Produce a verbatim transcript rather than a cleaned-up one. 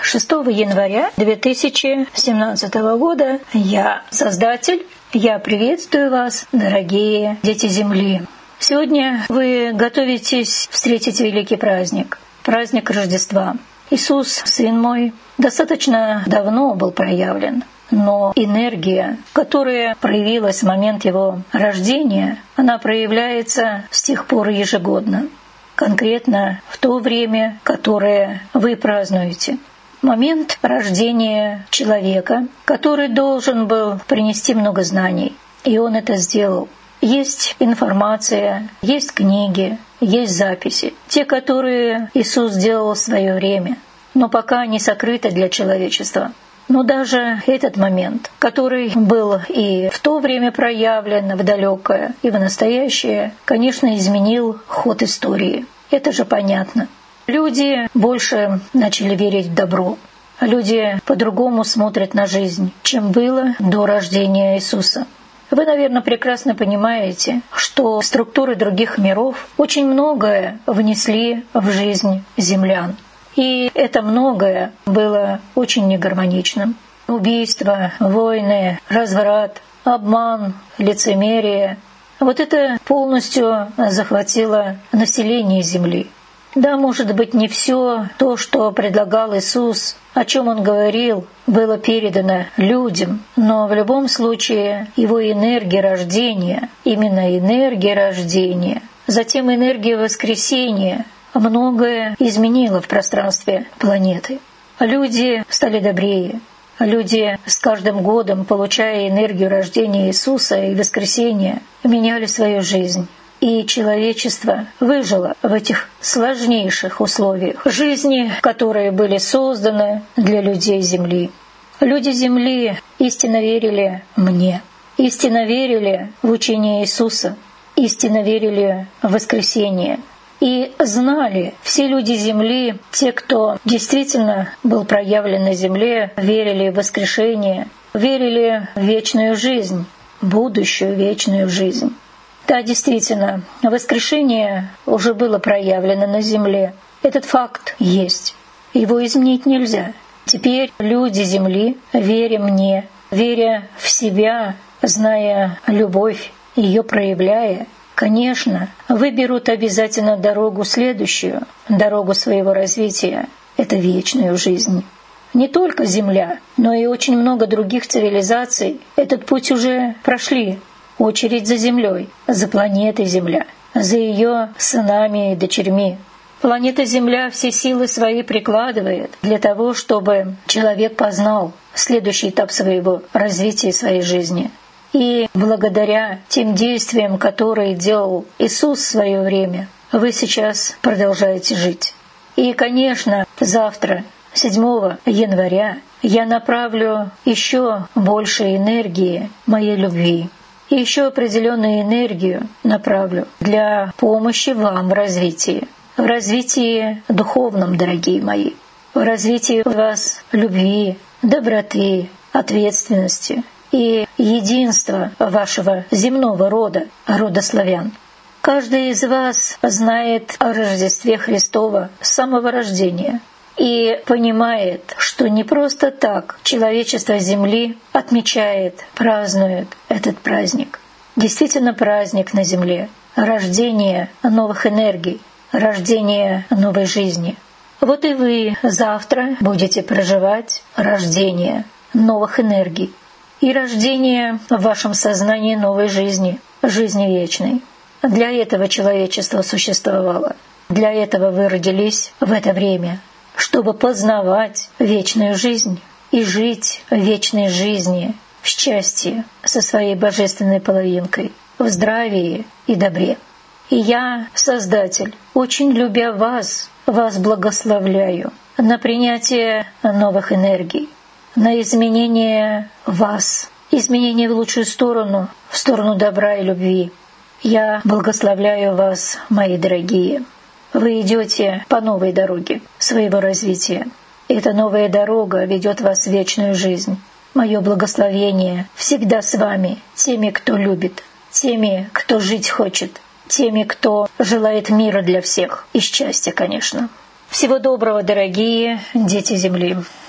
шестого января две тысячи семнадцатого года я, Создатель, я приветствую вас, дорогие дети Земли. Сегодня вы готовитесь встретить великий праздник, праздник Рождества. Иисус, Сын мой, достаточно давно был проявлен, но энергия, которая проявилась в момент Его рождения, она проявляется с тех пор ежегодно, конкретно в то время, которое вы празднуете. Момент рождения человека, который должен был принести много знаний, и он это сделал. Есть информация, есть книги, есть записи, те, которые Иисус сделал в свое время, но пока не сокрыты для человечества. Но даже этот момент, который был и в то время проявлен в далекое, и в настоящее, конечно, изменил ход истории. Это же понятно. Люди больше начали верить в добро. Люди по-другому смотрят на жизнь, чем было до рождения Иисуса. Вы, наверное, прекрасно понимаете, что структуры других миров очень многое внесли в жизнь землян. И это многое было очень негармоничным. Убийства, войны, разврат, обман, лицемерие — вот это полностью захватило население Земли. Да, может быть, не все то, что предлагал Иисус, о чем Он говорил, было передано людям, но в любом случае Его энергия рождения, именно энергия рождения, затем энергия воскресения, многое изменило в пространстве планеты. Люди стали добрее. Люди с каждым годом, получая энергию рождения Иисуса и воскресения, меняли свою жизнь. И человечество выжило в этих сложнейших условиях жизни, которые были созданы для людей Земли. Люди Земли истинно верили мне, истинно верили в учение Иисуса, истинно верили в воскресение. И знали, все люди Земли, те, кто действительно был проявлен на Земле, верили в воскрешение, верили в вечную жизнь, будущую вечную жизнь. Да, действительно, воскрешение уже было проявлено на Земле. Этот факт есть. Его изменить нельзя. Теперь люди Земли, веря мне, веря в себя, зная любовь, ее проявляя, конечно, выберут обязательно дорогу следующую, дорогу своего развития — это вечную жизнь. Не только Земля, но и очень много других цивилизаций этот путь уже прошли. Очередь за Землей, за планетой Земля, за ее сынами и дочерьми. Планета Земля все силы свои прикладывает для того, чтобы человек познал следующий этап своего развития и своей жизни. И благодаря тем действиям, которые делал Иисус в свое время, вы сейчас продолжаете жить. И, конечно, завтра, седьмого января, я направлю еще больше энергии моей любви. И еще определенную энергию направлю для помощи вам в развитии. В развитии духовном, дорогие мои. В развитии вас любви, доброты, ответственности и единства вашего земного рода, рода славян. Каждый из вас знает о Рождестве Христова с самого рождения и понимает, что не просто так человечество Земли отмечает, празднует этот праздник. Действительно праздник на Земле, рождение новых энергий, рождение новой жизни. Вот и вы завтра будете проживать рождение новых энергий и рождение в вашем сознании новой жизни, жизни вечной. Для этого человечество существовало, для этого вы родились в это время, чтобы познавать вечную жизнь и жить в вечной жизни, в счастье со своей божественной половинкой, в здравии и добре. И я, Создатель, очень любя вас, вас благословляю на принятие новых энергий, на изменение вас, изменение в лучшую сторону, в сторону добра и любви. Я благословляю вас, мои дорогие. Вы идете по новой дороге своего развития. Эта новая дорога ведет вас в вечную жизнь. Мое благословение всегда с вами, теми, кто любит, теми, кто жить хочет, теми, кто желает мира для всех и счастья, конечно. Всего доброго, дорогие дети Земли!